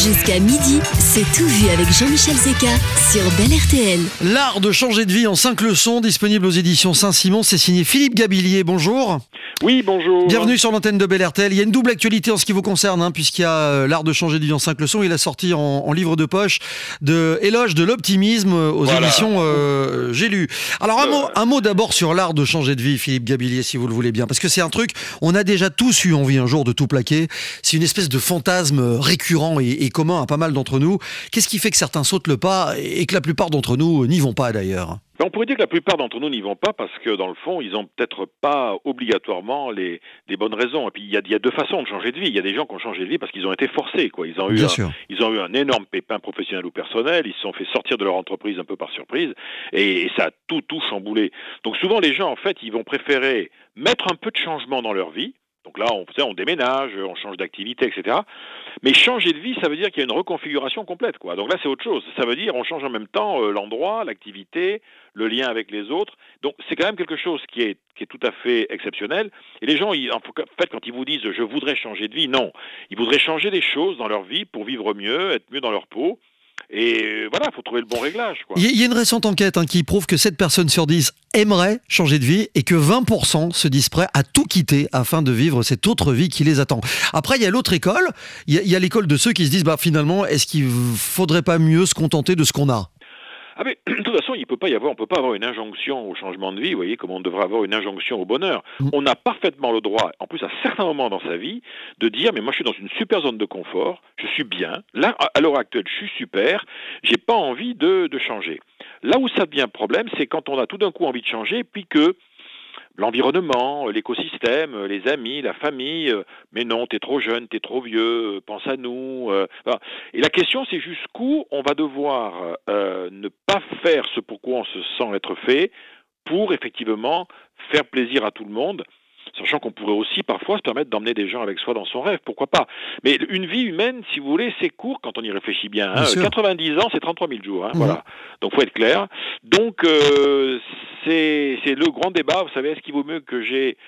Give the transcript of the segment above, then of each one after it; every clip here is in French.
Jusqu'à midi, c'est tout vu avec Jean-Michel Zeka sur Bel RTL. L'art de changer de vie en 5 leçons, disponible aux éditions Saint-Simon. C'est signé Philippe Gabillier. Bonjour. Oui, bonjour. Bienvenue sur l'antenne de Bel RTL. Il y a une double actualité en ce qui vous concerne, puisqu'il y a l'art de changer de vie en 5 leçons. Il a sorti en livre de poche de Éloge de l'optimisme aux éditions J'ai lu. Alors un mot d'abord sur l'art de changer de vie, Philippe Gabillier, si vous le voulez bien, parce que c'est un truc, on a déjà tous eu envie un jour de tout plaquer. C'est une espèce de fantasme récurrent et commun à pas mal d'entre nous. Qu'est-ce qui fait que certains sautent le pas et que la plupart d'entre nous n'y vont pas d'ailleurs ? On pourrait dire que la plupart d'entre nous n'y vont pas parce que dans le fond, ils n'ont peut-être pas obligatoirement les bonnes raisons. Et puis il y a deux façons de changer de vie. Il y a des gens qui ont changé de vie parce qu'ils ont été forcés, quoi. Ils ont eu un énorme pépin professionnel ou personnel. Ils se sont fait sortir de leur entreprise un peu par surprise et ça a tout chamboulé. Donc souvent les gens en fait, ils vont préférer mettre un peu de changement dans leur vie. Donc là, on déménage, on change d'activité, etc. Mais changer de vie, ça veut dire qu'il y a une reconfiguration complète, quoi. Donc là, c'est autre chose. Ça veut dire on change en même temps l'endroit, l'activité, le lien avec les autres. Donc c'est quand même quelque chose qui est tout à fait exceptionnel. Et les gens, en fait, quand ils vous disent « je voudrais changer de vie », non. Ils voudraient changer des choses dans leur vie pour vivre mieux, être mieux dans leur peau. Et voilà, il faut trouver le bon réglage, quoi. Il y a une récente enquête qui prouve que 7 personnes sur 10 aimeraient changer de vie et que 20% se disent prêts à tout quitter afin de vivre cette autre vie qui les attend. Après, il y a l'autre école. Il y a l'école de ceux qui se disent finalement, est-ce qu'il ne faudrait pas mieux se contenter de ce qu'on a ? Ah mais de toute façon, on peut pas avoir une injonction au changement de vie, vous voyez, comme on devrait avoir une injonction au bonheur. On a parfaitement le droit, en plus à certains moments dans sa vie, de dire mais moi je suis dans une super zone de confort, je suis bien, là à l'heure actuelle je suis super, j'ai pas envie de changer. Là où ça devient problème, c'est quand on a tout d'un coup envie de changer, puis que l'environnement, l'écosystème, les amis, la famille, mais non, t'es trop jeune, t'es trop vieux, pense à nous. Voilà. Et la question, c'est jusqu'où on va devoir ne pas faire ce pourquoi on se sent être fait pour effectivement faire plaisir à tout le monde, sachant qu'on pourrait aussi parfois se permettre d'emmener des gens avec soi dans son rêve, pourquoi pas. Mais une vie humaine, si vous voulez, c'est court quand on y réfléchit bien. 90 ans, c'est 33 000 jours. Voilà. Donc faut être clair. Donc c'est le grand débat. Vous savez, est-ce qu'il vaut mieux que j'ai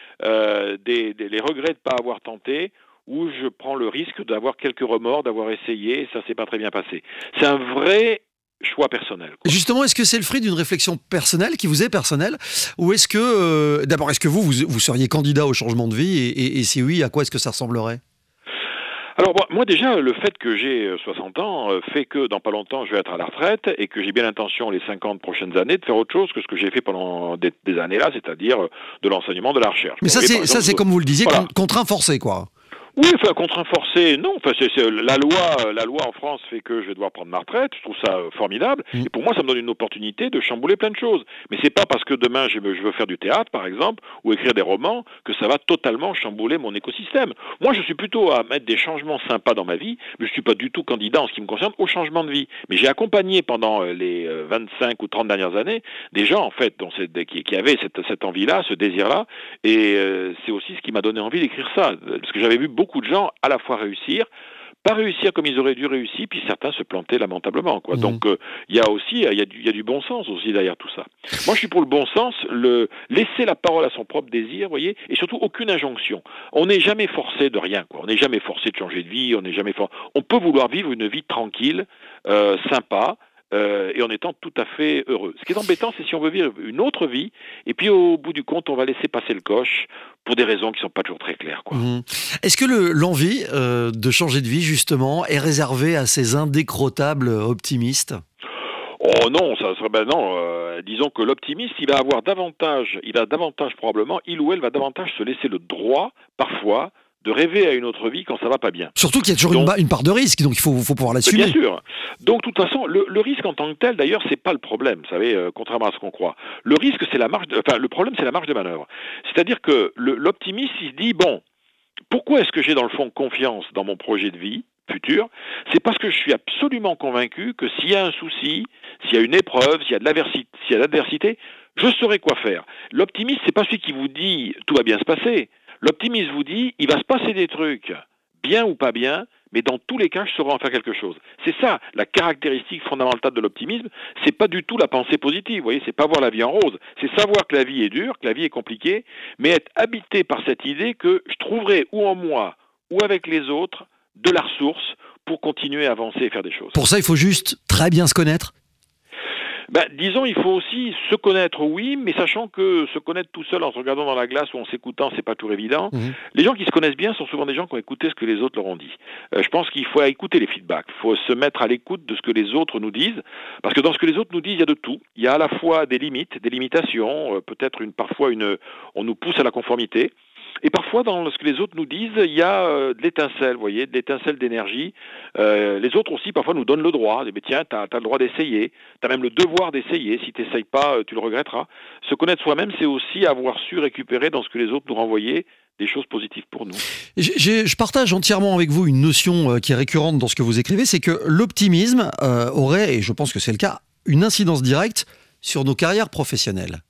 les regrets de ne pas avoir tenté, ou je prends le risque d'avoir quelques remords, d'avoir essayé, et ça s'est pas très bien passé. C'est un vrai choix personnel, quoi. Justement, est-ce que c'est le fruit d'une réflexion personnelle, qui vous est personnelle, ou est-ce que, d'abord, est-ce que vous seriez candidat au changement de vie, et si oui, à quoi est-ce que ça ressemblerait ? Alors moi déjà, le fait que j'ai 60 ans fait que dans pas longtemps je vais être à la retraite et que j'ai bien l'intention les 50 prochaines années de faire autre chose que ce que j'ai fait pendant des années là, c'est-à-dire de l'enseignement, de la recherche. Mais c'est comme vous le disiez, contraint forcé, quoi. Oui, enfin, contraint forcé, non. Enfin, la loi en France fait que je vais devoir prendre ma retraite. Je trouve ça formidable. Et pour moi, ça me donne une opportunité de chambouler plein de choses. Mais c'est pas parce que demain je veux faire du théâtre, par exemple, ou écrire des romans, que ça va totalement chambouler mon écosystème. Moi, je suis plutôt à mettre des changements sympas dans ma vie, mais je suis pas du tout candidat en ce qui me concerne au changement de vie. Mais j'ai accompagné pendant les 25 ou 30 dernières années des gens, en fait, qui avaient cette envie-là, ce désir-là. Et c'est aussi ce qui m'a donné envie d'écrire ça. Parce que j'avais vu beaucoup de gens à la fois pas réussir comme ils auraient dû réussir, puis certains se planter lamentablement, quoi. Donc il y a du bon sens aussi derrière tout ça. Moi je suis pour le bon sens, laisser la parole à son propre désir, vous voyez, et surtout aucune injonction. On n'est jamais forcé de rien, quoi. On n'est jamais forcé de changer de vie, on peut vouloir vivre une vie tranquille, sympa, et en étant tout à fait heureux. Ce qui est embêtant, c'est si on veut vivre une autre vie, et puis au bout du compte, on va laisser passer le coche pour des raisons qui ne sont pas toujours très claires, quoi. Est-ce que l'envie de changer de vie, justement, est réservée à ces indécrottables optimistes ? Oh non, ça serait non. Disons que l'optimiste, il va davantage probablement, il ou elle va davantage se laisser le droit, parfois, de rêver à une autre vie quand ça va pas bien. Surtout qu'il y a toujours une part de risque, donc il faut pouvoir l'assumer. Bien sûr. Donc, de toute façon, le risque en tant que tel, d'ailleurs, c'est pas le problème, vous savez, contrairement à ce qu'on croit. Le risque, le problème, c'est la marge de manœuvre. C'est-à-dire que l'optimiste, il se dit, bon, pourquoi est-ce que j'ai dans le fond confiance dans mon projet de vie futur ? C'est parce que je suis absolument convaincu que s'il y a un souci, s'il y a une épreuve, s'il y a de l'adversité, je saurai quoi faire. L'optimiste, c'est pas celui qui vous dit, tout va bien se passer. L'optimiste vous dit, il va se passer des trucs, bien ou pas bien, mais dans tous les cas, je saurai en faire quelque chose. C'est ça, la caractéristique fondamentale de l'optimisme, c'est pas du tout la pensée positive, vous voyez, c'est pas voir la vie en rose, c'est savoir que la vie est dure, que la vie est compliquée, mais être habité par cette idée que je trouverai ou en moi, ou avec les autres, de la ressource pour continuer à avancer et faire des choses. Pour ça, il faut juste très bien se connaître. Disons, il faut aussi se connaître, oui, mais sachant que se connaître tout seul en se regardant dans la glace ou en s'écoutant, c'est pas toujours évident. Les gens qui se connaissent bien sont souvent des gens qui ont écouté ce que les autres leur ont dit. Je pense qu'il faut écouter les feedbacks, il faut se mettre à l'écoute de ce que les autres nous disent, parce que dans ce que les autres nous disent, il y a de tout. Il y a à la fois des limites, des limitations, peut-être parfois on nous pousse à la conformité. Et parfois, dans ce que les autres nous disent, il y a de l'étincelle, vous voyez, de l'étincelle d'énergie. Les autres aussi, parfois, nous donnent le droit. Mais tiens, tu as le droit d'essayer. Tu as même le devoir d'essayer. Si tu n'essayes pas, tu le regretteras. Se connaître soi-même, c'est aussi avoir su récupérer dans ce que les autres nous renvoyaient des choses positives pour nous. Je partage entièrement avec vous une notion qui est récurrente dans ce que vous écrivez, c'est que l'optimisme aurait, et je pense que c'est le cas, une incidence directe sur nos carrières professionnelles.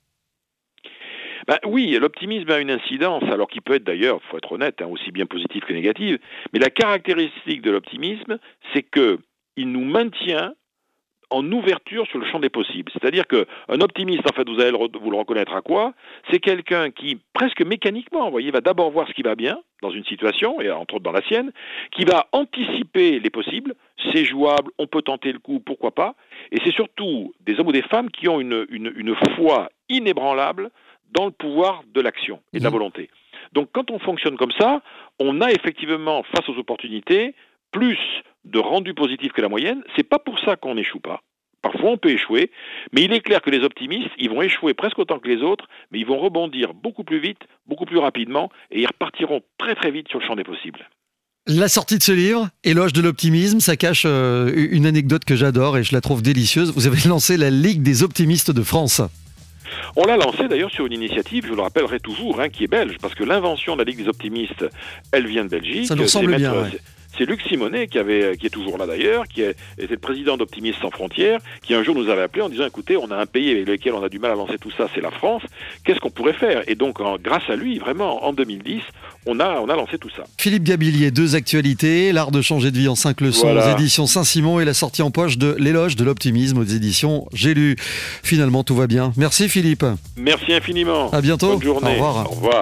Oui, l'optimisme a une incidence, alors qu'il peut être d'ailleurs, il faut être honnête, aussi bien positif que négatif, mais la caractéristique de l'optimisme, c'est qu'il nous maintient en ouverture sur le champ des possibles. C'est-à-dire qu'un optimiste, en fait, vous allez vous le reconnaître à quoi ? C'est quelqu'un qui, presque mécaniquement, vous voyez, va d'abord voir ce qui va bien dans une situation, et entre autres dans la sienne, qui va anticiper les possibles, c'est jouable, on peut tenter le coup, pourquoi pas, et c'est surtout des hommes ou des femmes qui ont une foi inébranlable dans le pouvoir de l'action et de la volonté. Donc quand on fonctionne comme ça, on a effectivement, face aux opportunités, plus de rendu positif que la moyenne. C'est pas pour ça qu'on n'échoue pas. Parfois on peut échouer, mais il est clair que les optimistes, ils vont échouer presque autant que les autres, mais ils vont rebondir beaucoup plus vite, beaucoup plus rapidement, et ils repartiront très très vite sur le champ des possibles. La sortie de ce livre, Éloge de l'optimisme, ça cache une anecdote que j'adore et je la trouve délicieuse. Vous avez lancé la Ligue des optimistes de France. On l'a lancé d'ailleurs sur une initiative, je le rappellerai toujours, qui est belge, parce que l'invention de la Ligue des optimistes, elle vient de Belgique. Ça nous ressemble bien, ouais. C'est Luc Simonet qui est toujours là d'ailleurs, qui était le président d'Optimistes sans frontières, qui un jour nous avait appelé en disant écoutez, on a un pays avec lequel on a du mal à lancer tout ça, c'est la France, qu'est-ce qu'on pourrait faire ? Et donc grâce à lui, vraiment en 2010, on a lancé tout ça. Philippe Gabillier, 2 actualités, L'art de changer de vie en 5 leçons aux éditions Saint-Simon et la sortie en poche de L'éloge de l'optimisme aux éditions J'ai lu. Finalement tout va bien. Merci Philippe. Merci infiniment. À bientôt. Bonne journée. Au revoir. Au revoir.